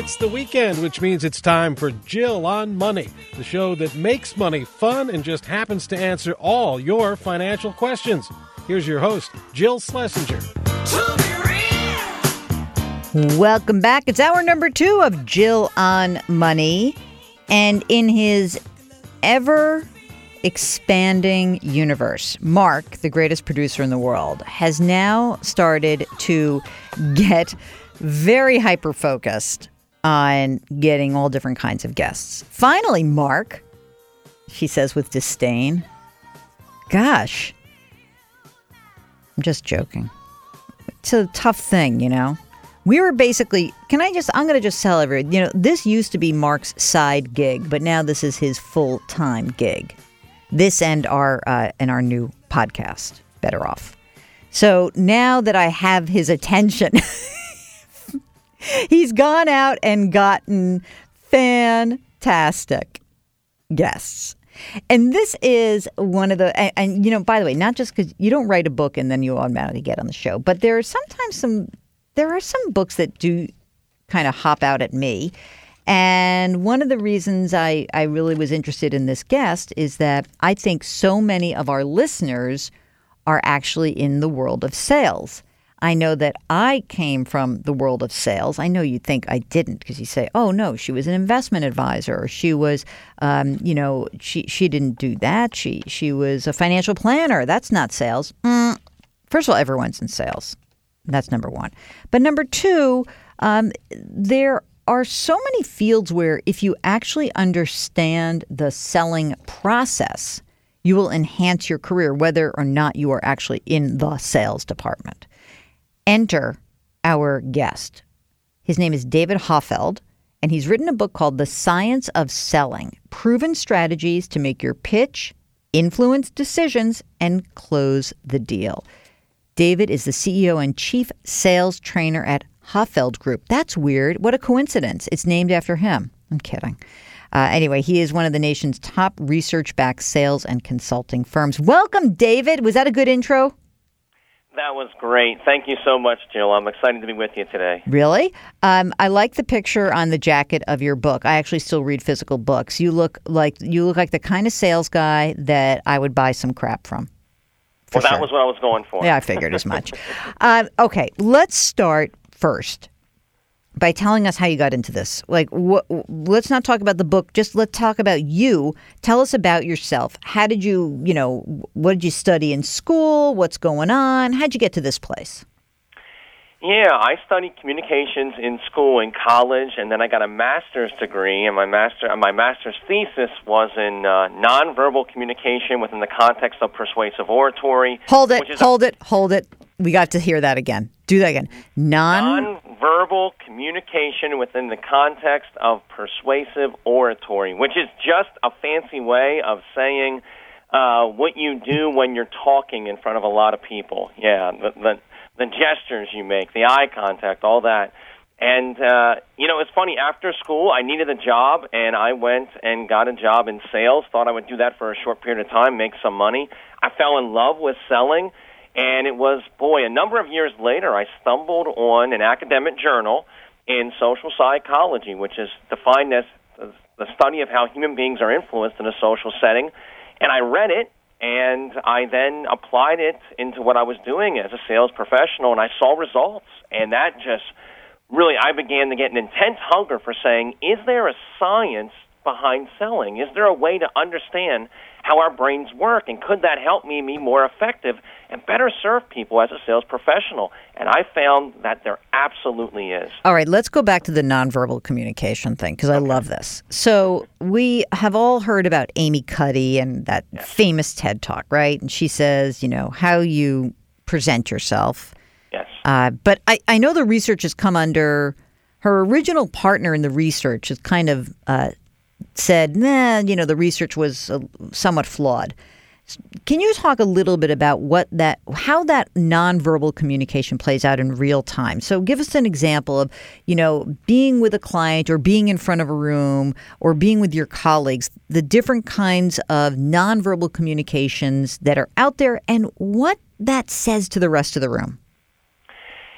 It's the weekend, which means it's time for Jill on Money, the show that makes money fun and just happens to answer all your financial questions. Here's your host, Jill Schlesinger. Welcome back. It's hour number 2 of Jill on Money. And in his ever-expanding universe, Mark, the greatest producer in the world, has now started to get very hyper-focused on getting all different kinds of guests. Finally, Mark, she says with disdain. Gosh, I'm just joking. It's a tough thing, you know. We were basically, I'm going to just tell everyone, this used to be Mark's side gig, but now this is his full-time gig. This and our new podcast, Better Off. So now that I have his attention, he's gone out and gotten fantastic guests. And this is one of the, and by the way, not just because you don't write a book and then you automatically get on the show, but there are sometimes some books that do kind of hop out at me. And one of the reasons I really was interested in this guest is that I think so many of our listeners are actually in the world of sales. I know that I came from the world of sales. I know you think I didn't because you say, oh, no, she was an investment advisor. Or she was, she didn't do that. She was a financial planner. That's not sales. First of all, everyone's in sales. That's number one. But number two, there are so many fields where if you actually understand the selling process, you will enhance your career, whether or not you are actually in the sales department. Enter our guest. His name is David Hoffeld, and he's written a book called The Science of Selling, Proven Strategies to Make Your Pitch, Influence Decisions, and Close the Deal. David is the CEO and chief sales trainer at Hoffeld Group. That's weird. What a coincidence. It's named after him. I'm kidding. Anyway, he is one of the nation's top research-backed sales and consulting firms. Welcome, David. Was that a good intro? That was great. Thank you so much, Jill. I'm excited to be with you today. Really? I like the picture on the jacket of your book. I actually still read physical books. You look like the kind of sales guy that I would buy some crap from. Well, that was what I was going for. Yeah, I figured as much. Okay, let's start first by telling us how you got into this. Let's not talk about the book. Just let's talk about you. Tell us about yourself. How did you, what did you study in school? What's going on? How'd you get to this place? Yeah, I studied communications in school, in college, and then I got a master's degree, and my master's thesis was in nonverbal communication within the context of persuasive oratory. Hold it. We got to hear that again. Do that again. Nonverbal communication within the context of persuasive oratory, which is just a fancy way of saying what you do when you're talking in front of a lot of people. Yeah, the gestures you make, the eye contact, all that. And, it's funny. After school, I needed a job, and I went and got a job in sales. Thought I would do that for a short period of time, make some money. I fell in love with selling, and it was, a number of years later, I stumbled on an academic journal in social psychology, which is defined as the study of how human beings are influenced in a social setting. And I read it. And I then applied it into what I was doing as a sales professional, and I saw results. And that just really, I began to get an intense hunger for saying, is there a science behind selling? Is there a way to understand how our brains work? And could that help me be more effective and better serve people as a sales professional? And I found that there absolutely is. All right, let's go back to the nonverbal communication thing, because I love this. So we have all heard about Amy Cuddy and that famous TED Talk, right? And she says, how you present yourself. Yes. But I know the research has come under her original partner in the research has kind of said, the research was somewhat flawed. Can you talk a little bit about how that nonverbal communication plays out in real time? So give us an example of, being with a client or being in front of a room or being with your colleagues, the different kinds of nonverbal communications that are out there and what that says to the rest of the room.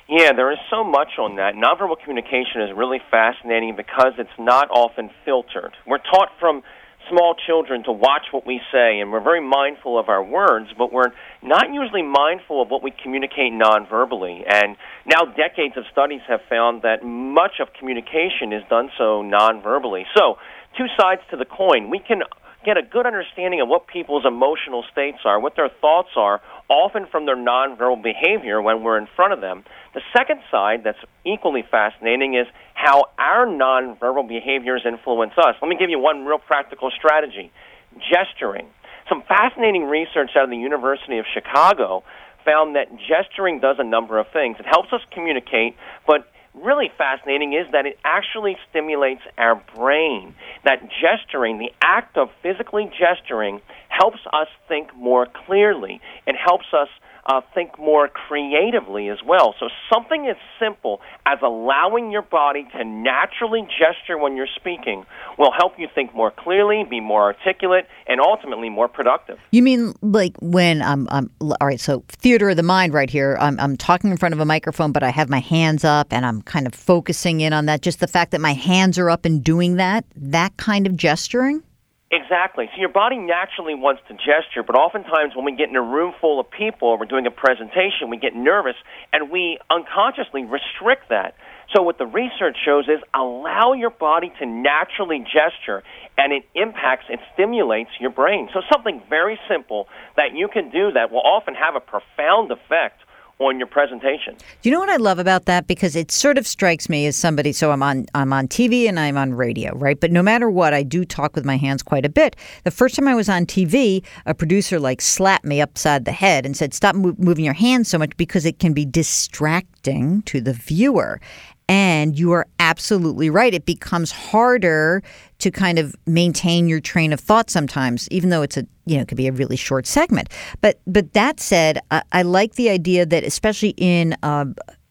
Yeah, there is so much on that. Nonverbal communication is really fascinating because it's not often filtered. We're taught from small children to watch what we say, and we're very mindful of our words, but we're not usually mindful of what we communicate nonverbally. And now decades of studies have found that much of communication is done so nonverbally. So, two sides to the coin. We can get a good understanding of what people's emotional states are, what their thoughts are, often from their nonverbal behavior when we're in front of them. The second side that's equally fascinating is how our nonverbal behaviors influence us. Let me give you one real practical strategy: gesturing. Some fascinating research out of the University of Chicago found that gesturing does a number of things. It helps us communicate, but really fascinating is that it actually stimulates our brain. That gesturing, the act of physically gesturing, helps us think more clearly. It helps us think more creatively as well. So something as simple as allowing your body to naturally gesture when you're speaking will help you think more clearly, be more articulate, and ultimately more productive. You mean like when all right, so theater of the mind right here. I'm talking in front of a microphone, but I have my hands up and I'm kind of focusing in on that. Just the fact that my hands are up and doing that kind of gesturing? Exactly. So your body naturally wants to gesture, but oftentimes when we get in a room full of people or we're doing a presentation, we get nervous and we unconsciously restrict that. So what the research shows is allow your body to naturally gesture, and it impacts, it stimulates your brain. So something very simple that you can do that will often have a profound effect on your presentation. Do you know what I love about that? Because it sort of strikes me as somebody, so I'm on TV and I'm on radio, right? But no matter what, I do talk with my hands quite a bit. The first time I was on TV, a producer slapped me upside the head and said, stop moving your hands so much because it can be distracting to the viewer. And you are absolutely right. It becomes harder to kind of maintain your train of thought sometimes, even though it could be a really short segment. But that said, I like the idea that especially in a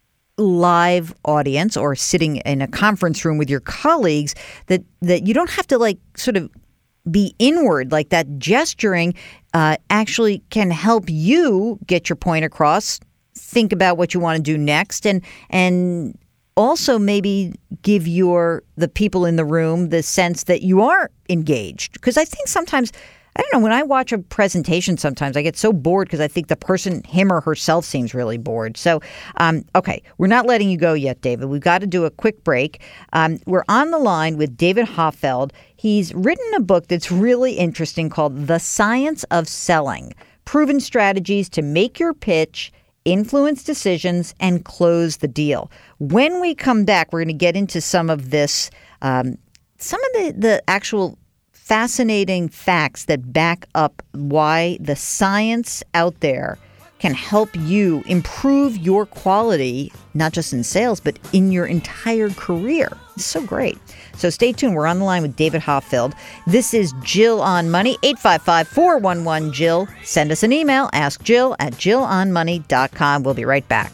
live audience or sitting in a conference room with your colleagues, that you don't have to sort of be inward. Like that gesturing actually can help you get your point across, think about what you want to do next, and also maybe give the people in the room the sense that you are engaged. Because I think sometimes, I don't know, when I watch a presentation sometimes I get so bored because I think the person, him or herself, seems really bored. So, okay, we're not letting you go yet, David. We've got to do a quick break. We're on the line with David Hoffeld. He's written a book that's really interesting called The Science of Selling: Proven Strategies to Make Your Pitch, Influence Decisions, and Close the Deal. When we come back, we're going to get into some of this, some of the actual fascinating facts that back up why the science out there can help you improve your quality, not just in sales, but in your entire career. It's so great. So stay tuned. We're on the line with David Hoffeld. This is Jill on Money, 855-411-JILL. Send us an email, askjill@jillonmoney.com. We'll be right back.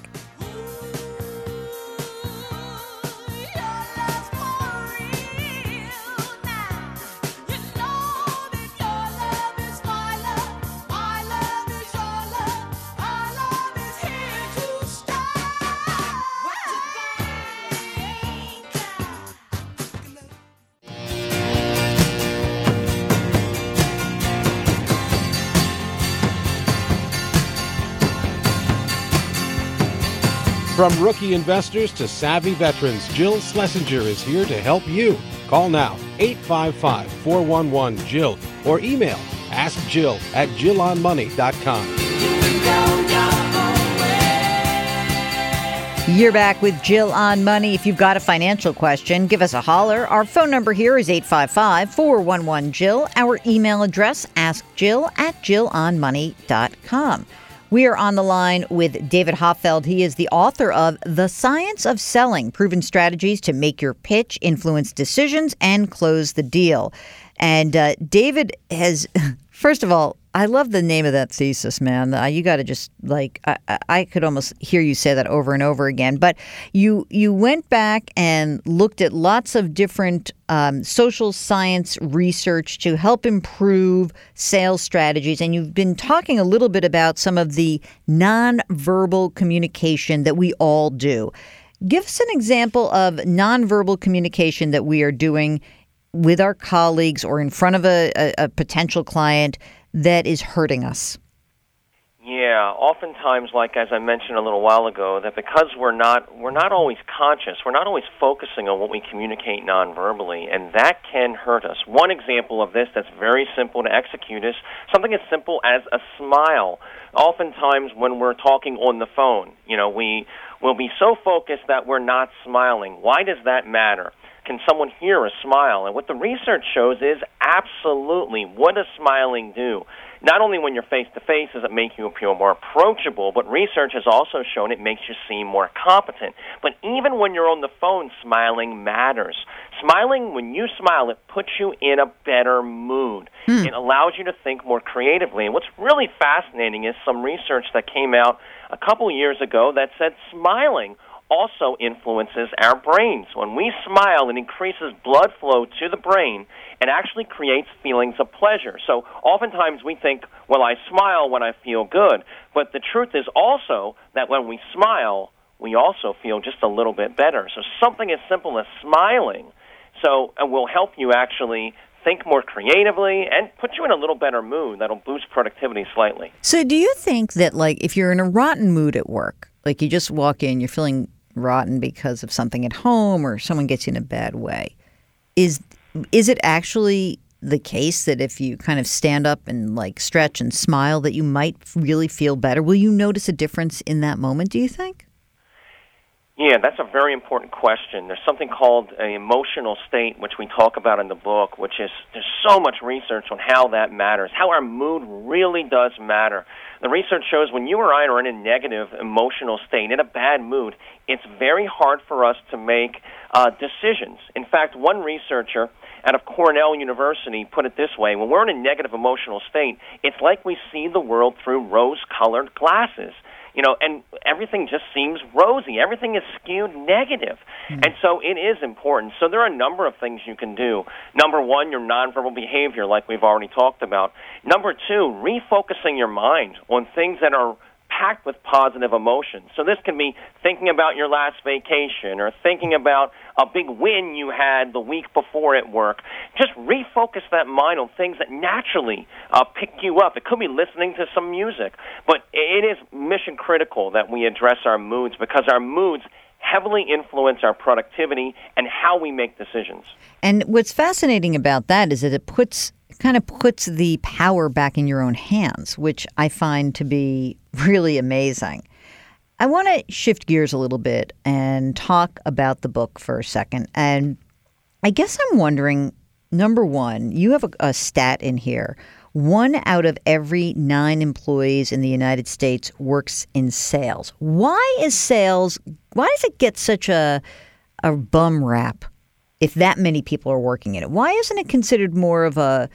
From rookie investors to savvy veterans, Jill Schlesinger is here to help you. Call now, 855-411-JILL, or email askjill@jillonmoney.com. You're back with Jill on Money. If you've got a financial question, give us a holler. Our phone number here is 855-411-JILL. Our email address, askjill@jillonmoney.com. We are on the line with David Hoffeld. He is the author of The Science of Selling: Proven Strategies to Make Your Pitch, Influence Decisions, and Close the Deal. And David has, first of all, I love the name of that thesis, man. You got to just I could almost hear you say that over and over again. But you went back and looked at lots of different social science research to help improve sales strategies. And you've been talking a little bit about some of the nonverbal communication that we all do. Give us an example of nonverbal communication that we are doing with our colleagues or in front of a potential client that is hurting us. Yeah, oftentimes, like as I mentioned a little while ago, that because we're not always conscious, we're not always focusing on what we communicate nonverbally, and that can hurt us. One example of this that's very simple to execute is something as simple as a smile. Oftentimes, when we're talking on the phone, we will be so focused that we're not smiling. Why does that matter? Can someone hear a smile? And what the research shows is absolutely, what does smiling do? Not only when you're face-to-face does it make you appear more approachable, but research has also shown it makes you seem more competent. But even when you're on the phone, smiling matters. Smiling, when you smile, it puts you in a better mood. It allows you to think more creatively. And what's really fascinating is some research that came out a couple years ago that said smiling also influences our brains. When we smile, it increases blood flow to the brain and actually creates feelings of pleasure. So oftentimes we think, well, I smile when I feel good. But the truth is also that when we smile, we also feel just a little bit better. So something as simple as smiling will help you actually think more creatively and put you in a little better mood that'll boost productivity slightly. So do you think that, if you're in a rotten mood at work, you just walk in, you're feeling rotten because of something at home or someone gets you in a bad way, is it actually the case that if you kind of stand up and stretch and smile that you might really feel better? Will you notice a difference in that moment, do you think? Yeah, that's a very important question. There's something called an emotional state, which we talk about in the book, which is there's so much research on how that matters, how our mood really does matter. The research shows when you or I are in a negative emotional state, in a bad mood, it's very hard for us to make decisions. In fact, one researcher out of Cornell University put it this way: when we're in a negative emotional state, it's like we see the world through rose-colored glasses. And everything just seems rosy. Everything is skewed negative. And so it is important. So there are a number of things you can do. Number one, your nonverbal behavior, like we've already talked about. Number two, refocusing your mind on things that are packed with positive emotions. So this can be thinking about your last vacation or thinking about a big win you had the week before at work. Just refocus that mind on things that naturally pick you up. It could be listening to some music, but it is mission critical that we address our moods because our moods heavily influence our productivity and how we make decisions. And what's fascinating about that is that it puts the power back in your own hands, which I find to be really amazing. I want to shift gears a little bit and talk about the book for a second. And I guess I'm wondering, number one, you have a stat in here. 1 out of every 9 employees in the United States works in sales. Why does it get such a bum rap if that many people are working in it? Why isn't it considered more of a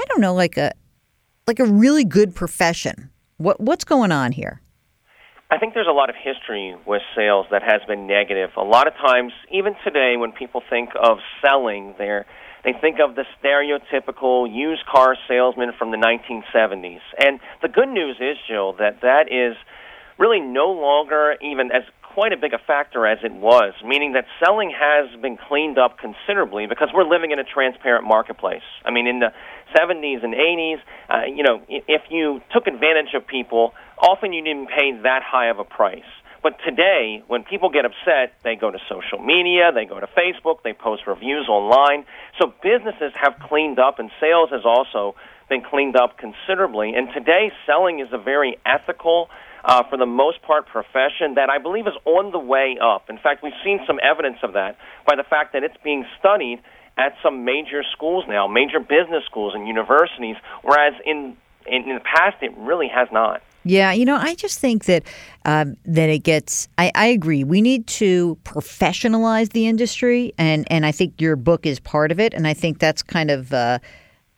really good profession? What's going on here? I think there's a lot of history with sales that has been negative. A lot of times, even today, when people think of selling, they think of the stereotypical used car salesman from the 1970s. And the good news is, Jill, that is really no longer even as quite a big a factor as it was, meaning that selling has been cleaned up considerably because we're living in a transparent marketplace. I mean, in the 70s and 80s, if you took advantage of people, often you didn't pay that high of a price. But today, when people get upset, they go to social media, they go to Facebook, they post reviews online. So businesses have cleaned up, and sales has also been cleaned up considerably. And today, selling is a very ethical, for the most part, profession that I believe is on the way up. In fact, we've seen some evidence of that by the fact that it's being studied at some major schools now, major business schools and universities, whereas in the past it really has not. Yeah, I just think that it gets. I agree. We need to professionalize the industry, and I think your book is part of it. And I think that's kind of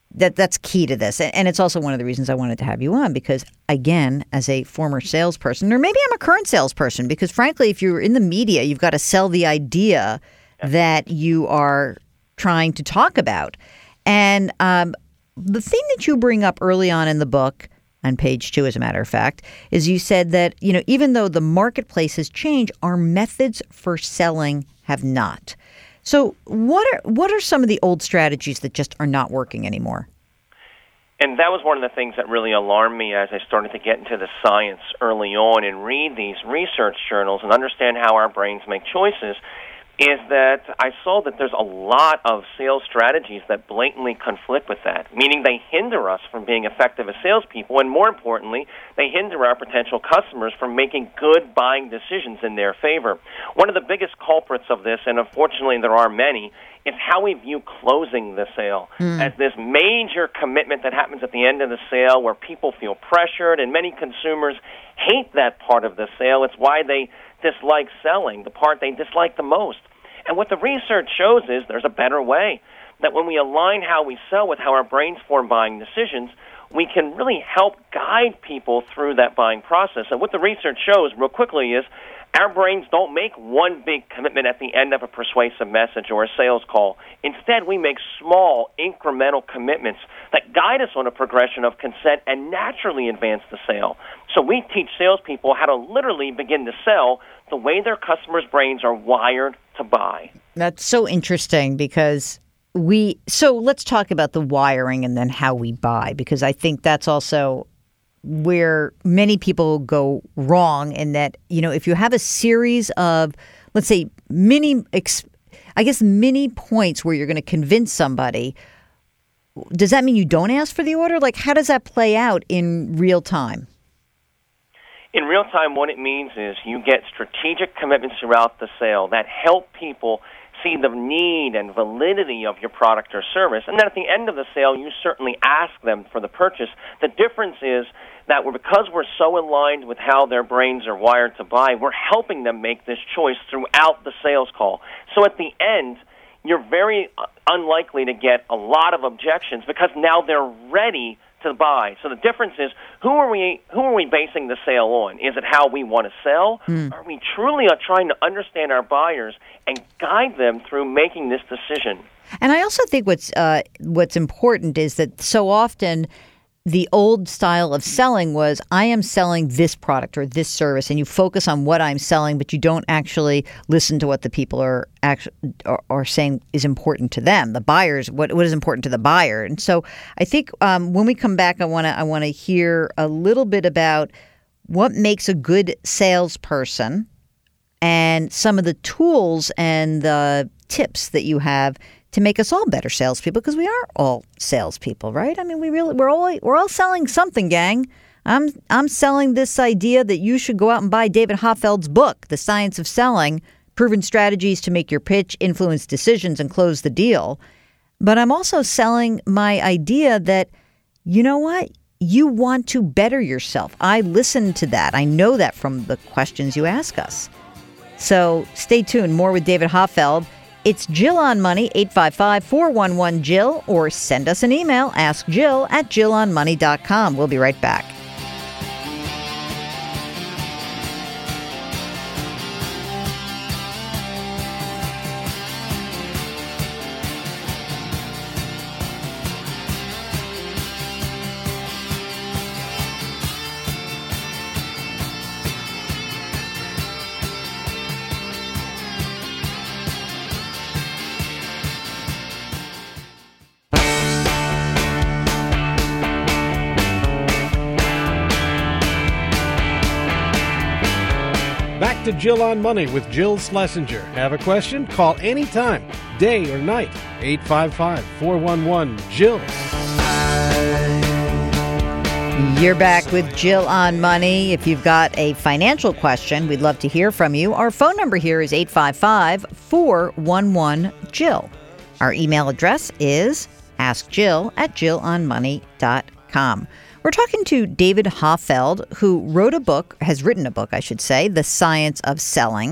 that's key to this. And it's also one of the reasons I wanted to have you on because, again, as a former salesperson, or maybe I'm a current salesperson, because frankly, if you're in the media, you've got to sell the idea that you are trying to talk about. And the thing that you bring up early on in the book, on page 2, as a matter of fact, is you said that, even though the marketplace has changed, our methods for selling have not. So what are some of the old strategies that just are not working anymore? And that was one of the things that really alarmed me as I started to get into the science early on and read these research journals and understand how our brains make choices, is that I saw that there's a lot of sales strategies that blatantly conflict with that, meaning they hinder us from being effective as salespeople, and more importantly, they hinder our potential customers from making good buying decisions in their favor. One of the biggest culprits of this, and unfortunately there are many, is how we view closing the sale as this major commitment that happens at the end of the sale where people feel pressured, and many consumers hate that part of the sale. It's why they dislike selling, the part they dislike the most. And what the research shows is there's a better way, that when we align how we sell with how our brains form buying decisions, we can really help guide people through that buying process. And what the research shows, real quickly, is our brains don't make one big commitment at the end of a persuasive message or a sales call. Instead, we make small, incremental commitments that guide us on a progression of consent and naturally advance the sale. So we teach salespeople how to literally begin to sell the way their customers' brains are wired to buy. That's so interesting because so let's talk about the wiring and then how we buy, because I think that's also where many people go wrong in that, if you have a series of, let's say, mini points where you're going to convince somebody, does that mean you don't ask for the order? Like, how does that play out in real time? In real time, what it means is you get strategic commitments throughout the sale that help people see the need and validity of your product or service. And then at the end of the sale, you certainly ask them for the purchase. The difference is that because we're so aligned with how their brains are wired to buy, we're helping them make this choice throughout the sales call. So at the end, you're very unlikely to get a lot of objections because now they're ready to buy. So the difference is, who are we basing the sale on? Is it how we want to sell? Are we truly trying to understand our buyers and guide them through making this decision? And I also think what's important is that so often the old style of selling was, I am selling this product or this service, and you focus on what I'm selling, but you don't actually listen to what the people are saying is important to them, the buyers, what is important to the buyer. And so I think when we come back, I want to hear a little bit about what makes a good salesperson and some of the tools and the tips that you have to make us all better salespeople, because we are all salespeople, right? I mean, we're all selling something, gang. I'm selling this idea that you should go out and buy David Hoffeld's book, The Science of Selling: Proven Strategies to Make Your Pitch, Influence Decisions, and Close the Deal. But I'm also selling my idea that, you know what? You want to better yourself. I listen to that. I know that from the questions you ask us. So stay tuned. More with David Hoffeld. It's Jill on Money, 855-411-JILL, or send us an email, askjill@jillonmoney.com. We'll be right back. Back to Jill on Money with Jill Schlesinger. Have a question? Call anytime, day or night. 855-411-JILL. You're back with Jill on Money. If you've got a financial question, we'd love to hear from you. Our phone number here is 855-411-JILL. Our email address is askjill@jillonmoney.com. We're talking to David Hoffeld, who has written a book, I should say, The Science of Selling: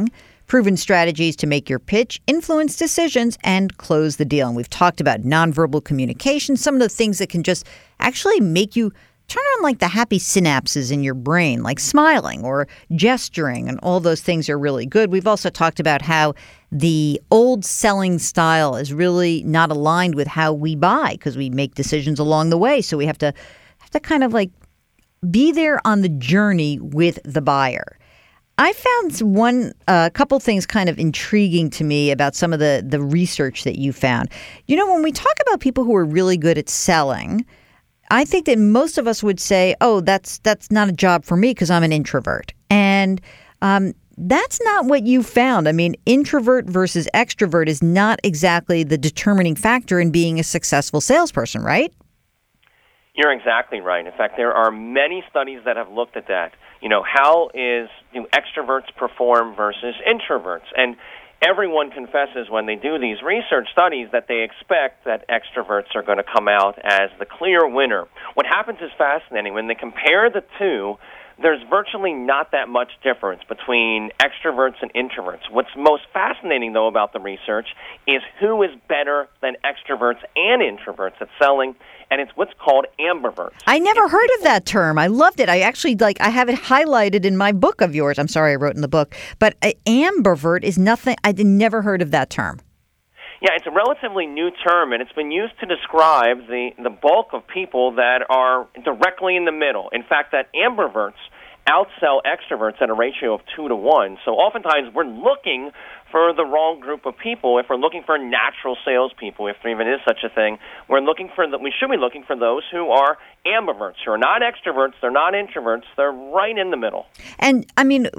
proven strategies to make your pitch, influence decisions, and close the deal. And we've talked about nonverbal communication, some of the things that can just actually make you turn on like the happy synapses in your brain, like smiling or gesturing, and all those things are really good. We've also talked about how the old selling style is really not aligned with how we buy because we make decisions along the way. So we have to kind of like be there on the journey with the buyer. I found a couple things kind of intriguing to me about some of the research that you found. You know, when we talk about people who are really good at selling, I think that most of us would say, oh, that's not a job for me because I'm an introvert. And that's not what you found. I mean, introvert versus extrovert is not exactly the determining factor in being a successful salesperson, right? You're exactly right. In fact, there are many studies that have looked at that. You know, how do extroverts perform versus introverts? And everyone confesses when they do these research studies that they expect that extroverts are going to come out as the clear winner. What happens is fascinating. When they compare the two, there's virtually not that much difference between extroverts and introverts. What's most fascinating, though, about the research is who is better than extroverts and introverts at selling, and it's what's called ambiverts. I never heard of that term. I loved it. I actually, I have it highlighted in my book of yours. I'm sorry I wrote in the book. But ambivert is nothing. I'd never heard of that term. Yeah, it's a relatively new term, and it's been used to describe the bulk of people that are directly in the middle. In fact, that ambiverts outsell extroverts at a ratio of 2 to 1. So oftentimes we're looking for the wrong group of people. If we're looking for natural salespeople, if there even is such a thing, we should be looking for those who are ambiverts, who are not extroverts, they're not introverts, they're right in the middle. And, I mean,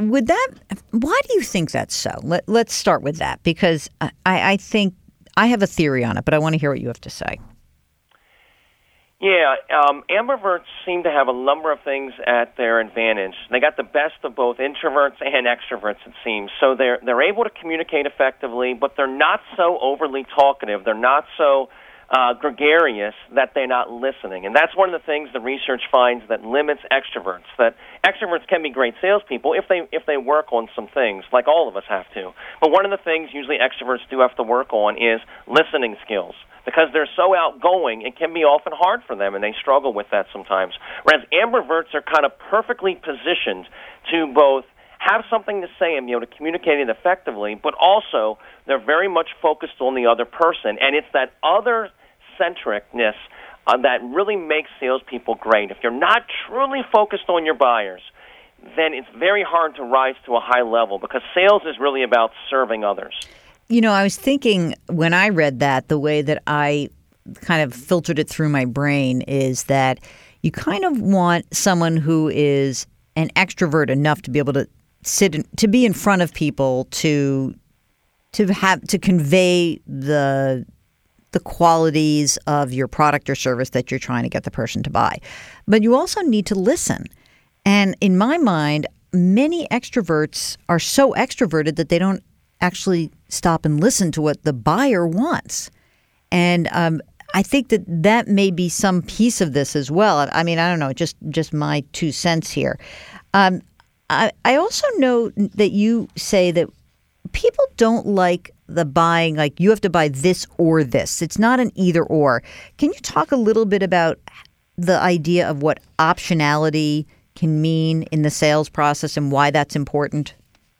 why do you think that's so? Let's start with that, because I think I have a theory on it, but I want to hear what you have to say. Yeah, ambiverts seem to have a number of things at their advantage. They got the best of both introverts and extroverts, it seems. So they're able to communicate effectively, but they're not so overly talkative. They're not so gregarious that they're not listening. And that's one of the things the research finds that limits extroverts. That extroverts can be great salespeople if they work on some things, like all of us have to. But one of the things usually extroverts do have to work on is listening skills. Because they're so outgoing, it can be often hard for them, and they struggle with that sometimes. Whereas ambiverts are kind of perfectly positioned to both have something to say and be able to communicate it effectively, but also they're very much focused on the other person. And it's that other-centricness that really makes salespeople great. If you're not truly focused on your buyers, then it's very hard to rise to a high level, because sales is really about serving others. You know, I was thinking when I read that, the way that I kind of filtered it through my brain is that you kind of want someone who is an extrovert enough to be able to to be in front of people to convey the qualities of your product or service that you're trying to get the person to buy. But you also need to listen. And in my mind, many extroverts are so extroverted that they don't actually stop and listen to what the buyer wants. And I think that may be some piece of this as well. I mean, I don't know, just my 2 cents here. I also know that you say that people don't like the buying, like you have to buy this or this. It's not an either or. Can you talk a little bit about the idea of what optionality can mean in the sales process and why that's important?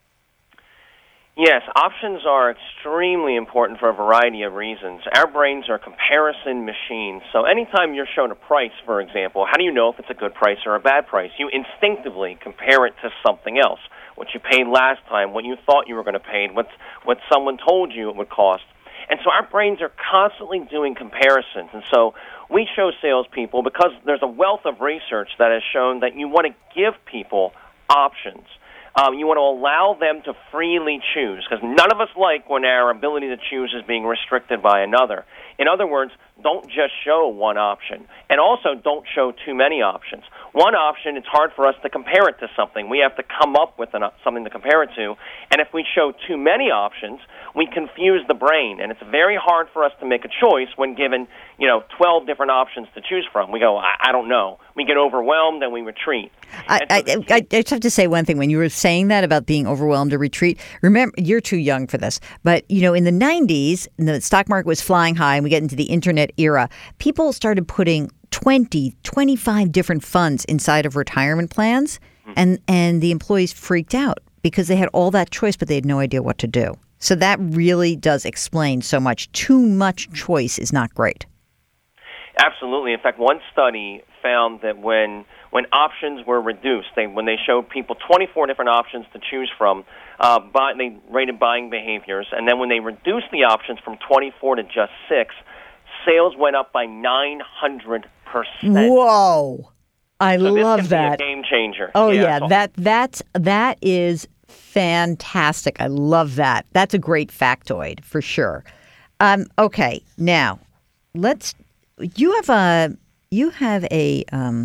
Yes, options are extremely important for a variety of reasons. Our brains are comparison machines. So anytime you're shown a price, for example, how do you know if it's a good price or a bad price? You instinctively compare it to something else, what you paid last time, what you thought you were going to pay, what someone told you it would cost. And so our brains are constantly doing comparisons. And so we show salespeople, because there's a wealth of research that has shown that you want to give people options. You want to allow them to freely choose, because none of us like when our ability to choose is being restricted by another. In other words, don't just show one option, and also don't show too many options. One option, it's hard for us to compare it to something. We have to come up with something to compare it to, and if we show too many options, we confuse the brain, and it's very hard for us to make a choice when given 12 different options to choose from. We go, I don't know. we get overwhelmed and we retreat. I just have to say one thing. When you were saying that about being overwhelmed or retreat, remember, you're too young for this, but, in the 90s, the stock market was flying high and we get into the internet era, people started putting 20, 25 different funds inside of retirement plans, and the employees freaked out because they had all that choice, but they had no idea what to do. So that really does explain so much. Too much choice is not great. Absolutely. In fact, one study found that when options were reduced, when they showed people 24 different options to choose from, they rated buying behaviors, and then when they reduced the options from 24 to just 6, sales went up by 900%. Whoa. I love that. This can be a game changer. Oh, yeah. That is fantastic. I love that. That's a great factoid for sure. Okay. Now, you have a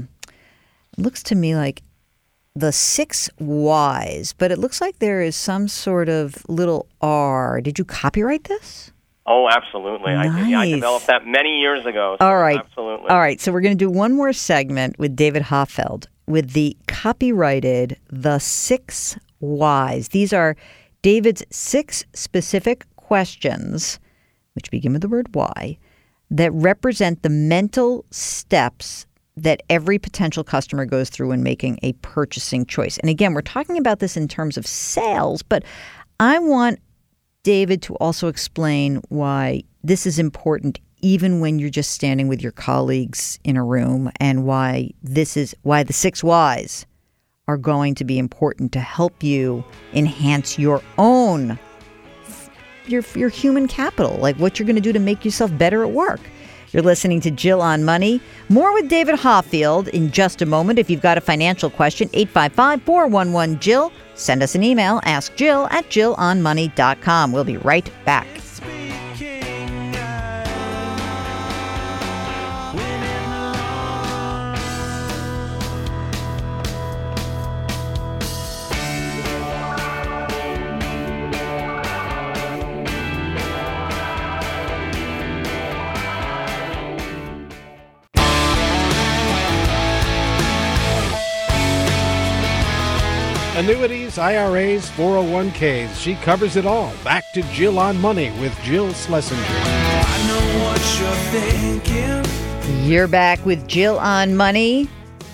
looks to me like the 6 Whys, but it looks like there is some sort of little R. Did you copyright this? Oh, absolutely. Nice. I developed that many years ago. So all right. Absolutely. All right. So we're going to do one more segment with David Hoffeld with the copyrighted The 6 Whys. These are David's 6 specific questions, which begin with the word why, that represent the mental steps that every potential customer goes through when making a purchasing choice. And again, we're talking about this in terms of sales, but I want David to also explain why this is important even when you're just standing with your colleagues in a room, and why the 6 Whys are going to be important to help you enhance your own your human capital, like what you're going to do to make yourself better at work. You're listening to Jill on Money. More with David Hoffeld in just a moment. If you've got a financial question, 855-411-JILL. Send us an email, askjill@jillonmoney.com. We'll be right back. Annuities, IRAs, 401ks. She covers it all. Back to Jill on Money with Jill Schlesinger. I know what you're thinking. You're back with Jill on Money.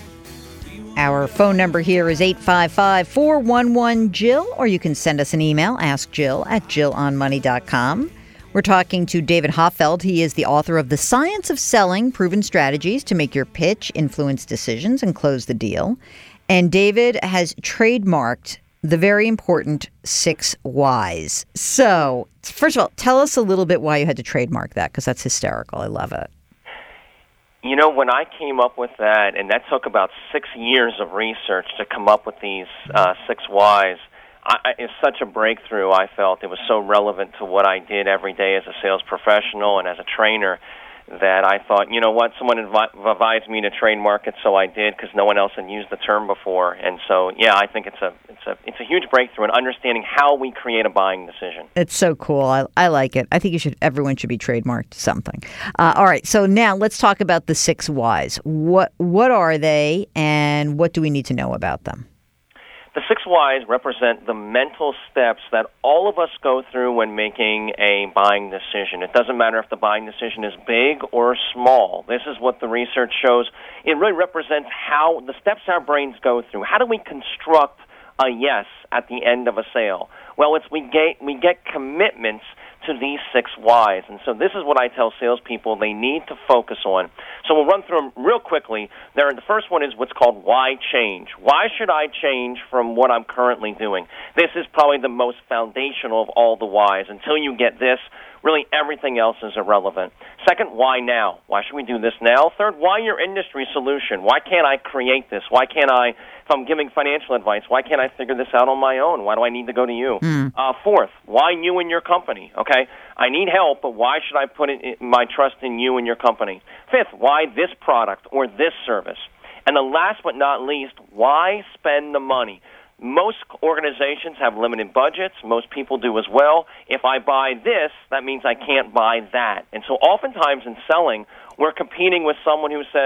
Our phone number here is 855-411-JILL, or you can send us an email, askjill@jillonmoney.com. We're talking to David Hoffeld. He is the author of The Science of Selling, Proven Strategies to Make Your Pitch, Influence Decisions, and Close the Deal. And David has trademarked the very important 6 Whys. So, first of all, tell us a little bit why you had to trademark that, because that's hysterical. I love it. When I came up with that, and that took about 6 years of research to come up with these 6 Whys, it's such a breakthrough. I felt it was so relevant to what I did every day as a sales professional and as a trainer that I thought, someone advised me to trademark it, so I did, because no one else had used the term before. And so, yeah, I think it's a huge breakthrough in understanding how we create a buying decision. It's so cool. I like it. I think everyone should be trademarked something. All right, so now let's talk about the 6 Whys. What are they, and what do we need to know about them? The 6 Whys represent the mental steps that all of us go through when making a buying decision. It doesn't matter if the buying decision is big or small. This is what the research shows. It really represents how the steps our brains go through. How do we construct a yes at the end of a sale? Well, we get commitments to these 6 Whys. And so this is what I tell salespeople they need to focus on. So we'll run through them real quickly. The first one is what's called why change. Why should I change from what I'm currently doing? This is probably the most foundational of all the whys. Until you get this, really everything else is irrelevant. Second, why now? Why should we do this now? Third, why your industry solution? Why can't I create this? Why can't I, if I'm giving financial advice, why can't I figure this out on my own? Why do I need to go to you? Fourth, why you and your company? Okay, I need help, but why should I put my trust in you and your company? Fifth, why this product or this service? And the last but not least, why spend the money? Most organizations have limited budgets. Most people do as well. If I buy this, that means I can't buy that. And so oftentimes in selling, we're competing with someone who says,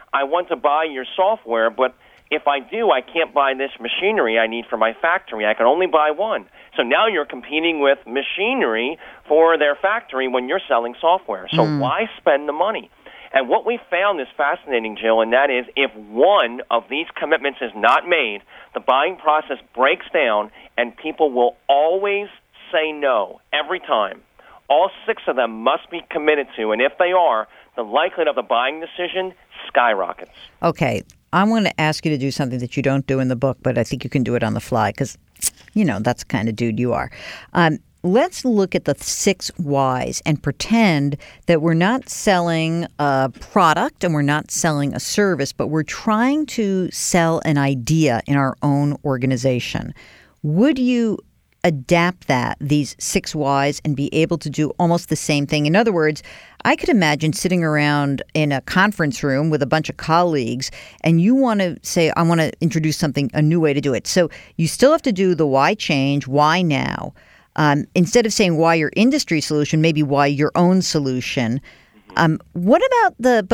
I want to buy your software, but if I do, I can't buy this machinery I need for my factory. I can only buy one. So now you're competing with machinery for their factory when you're selling software. So why spend the money? And what we found is fascinating, Jill, and that is if one of these commitments is not made, the buying process breaks down and people will always say no every time. All 6 of them must be committed to, and if they are, the likelihood of the buying decision skyrockets. Okay, I'm going to ask you to do something that you don't do in the book, but I think you can do it on the fly because, that's the kind of dude you are. Let's look at the 6 whys and pretend that we're not selling a product and we're not selling a service, but we're trying to sell an idea in our own organization. Would you adapt these 6 whys, and be able to do almost the same thing? In other words, I could imagine sitting around in a conference room with a bunch of colleagues, and you want to say, I want to introduce a new way to do it. So you still have to do the why change, why now. Instead of saying why your industry solution, maybe why your own solution. What about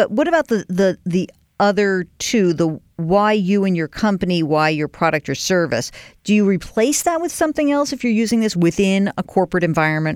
the other 2, the why you and your company, why your product or service? Do you replace that with something else if you're using this within a corporate environment?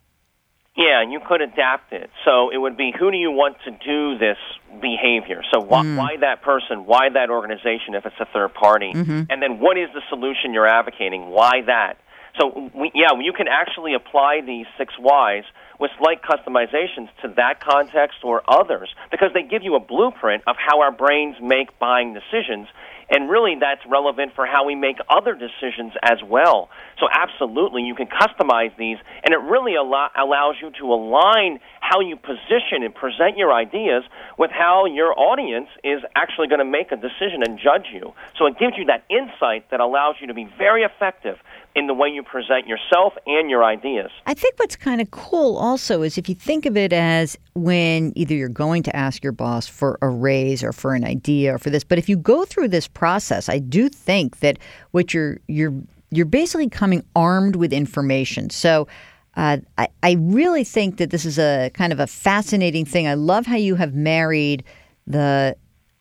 Yeah, and you could adapt it. So it would be, who do you want to do this behavior? So why that person? Why that organization if it's a third party? And then what is the solution you're advocating? Why that? So, you can actually apply these 6 whys with slight customizations to that context or others, because they give you a blueprint of how our brains make buying decisions, and really that's relevant for how we make other decisions as well. So absolutely, you can customize these, and it really allows you to align how you position and present your ideas with how your audience is actually going to make a decision and judge you. So it gives you that insight that allows you to be very effective in the way you present yourself and your ideas. I think what's kind of cool also is if you think of it as when either you're going to ask your boss for a raise or for an idea or for this, but if you go through this process, I do think that what you're basically coming armed with information. So I really think that this is a kind of a fascinating thing. I love how you have married the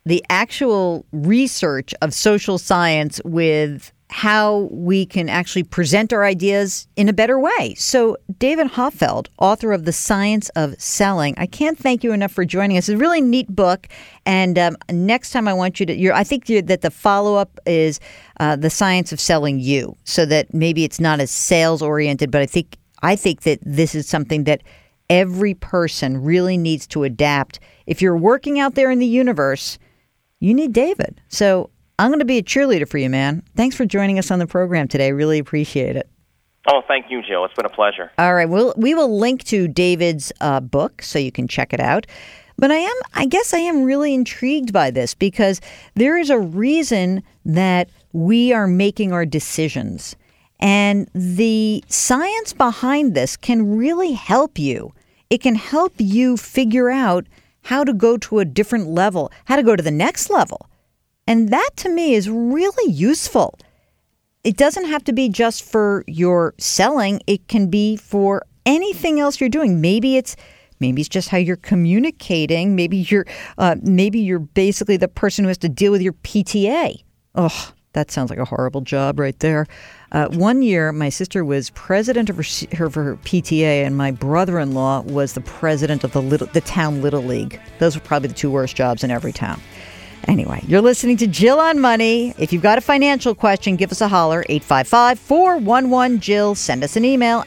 actual research of social science with how we can actually present our ideas in a better way. So David Hoffeld, author of The Science of Selling, I can't thank you enough for joining us. It's a really neat book. And next time I want you to, I think that the follow-up is The Science of Selling You, so that maybe it's not as sales-oriented, but I think that this is something that every person really needs to adapt. If you're working out there in the universe, you need David. So I'm going to be a cheerleader for you, man. Thanks for joining us on the program today. I really appreciate it. Oh, thank you, Jill. It's been a pleasure. All right. We will link to David's book so you can check it out. But I guess I am really intrigued by this because there is a reason that we are making our decisions. And the science behind this can really help you. It can help you figure out how to go to a different level, how to go to the next level. And that, to me, is really useful. It doesn't have to be just for your selling. It can be for anything else you're doing. Maybe it's just how you're communicating. Maybe you're basically the person who has to deal with your PTA. Oh, that sounds like a horrible job right there. One year, my sister was president of her PTA, and my brother-in-law was the president of the town Little League. Those were probably the 2 worst jobs in every town. Anyway, you're listening to Jill on Money. If you've got a financial question, give us a holler, 855-411-JILL. Send us an email,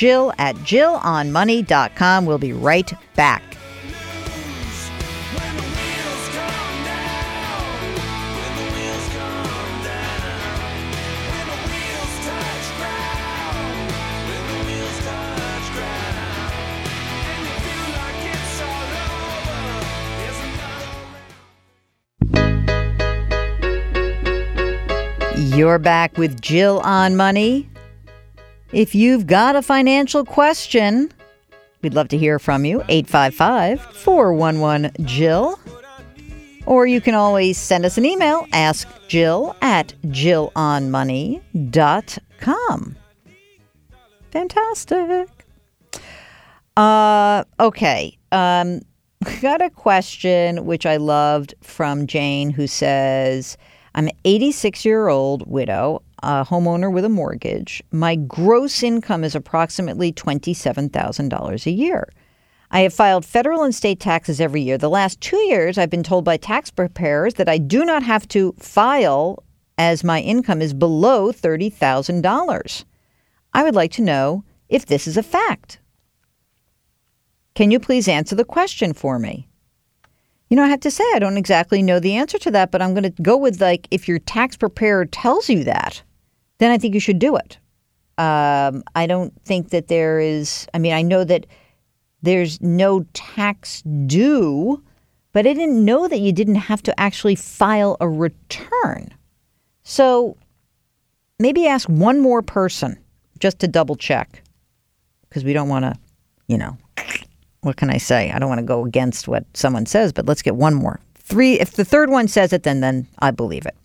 askjill@jillonmoney.com. We'll be right back. You're back with Jill on Money. If you've got a financial question, we'd love to hear from you. 855-411-JILL. Or you can always send us an email, askjill@jillonmoney.com. Fantastic. Okay. We got a question, which I loved, from Jane, who says, I'm an 86-year-old widow, a homeowner with a mortgage. My gross income is approximately $27,000 a year. I have filed federal and state taxes every year. The last 2 years, I've been told by tax preparers that I do not have to file as my income is below $30,000. I would like to know if this is a fact. Can you please answer the question for me? You know, I have to say, I don't exactly know the answer to that, but I'm going to go with, like, if your tax preparer tells you that, then I think you should do it. I don't think that there is, I mean, I know that there's no tax due, but I didn't know that you didn't have to actually file a return. So maybe ask one more person just to double check, because we don't want to, you know, what can I say? I don't want to go against what someone says, but let's get one more. 3, if the third one says it, then I believe it.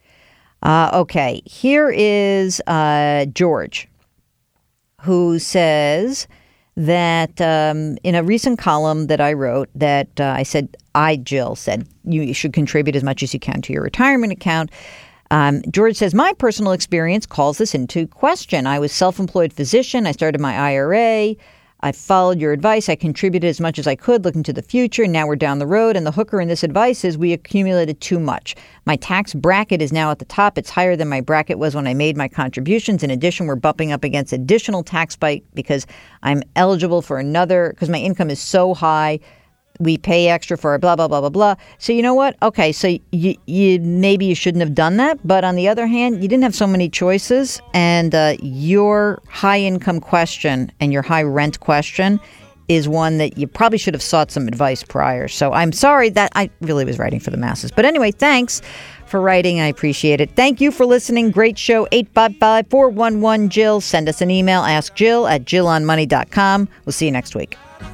Okay, here is George, who says that in a recent column that I wrote that Jill said, you should contribute as much as you can to your retirement account. George says, my personal experience calls this into question. I was a self-employed physician. I started my IRA. I followed your advice. I contributed as much as I could, looking to the future. Now we're down the road. And the hooker in this advice is we accumulated too much. My tax bracket is now at the top. It's higher than my bracket was when I made my contributions. In addition, we're bumping up against additional tax bite because I'm eligible for another, because my income is so high. We pay extra for blah, blah, blah, blah, blah. So you know what? Okay, so you maybe you shouldn't have done that. But on the other hand, you didn't have so many choices. And your high income question and your high rent question is one that you probably should have sought some advice prior. So I'm sorry that I really was writing for the masses. But anyway, thanks for writing. I appreciate it. Thank you for listening. Great show. 855-411-JILL. Send us an email. Ask Jill at JillOnMoney.com. We'll see you next week.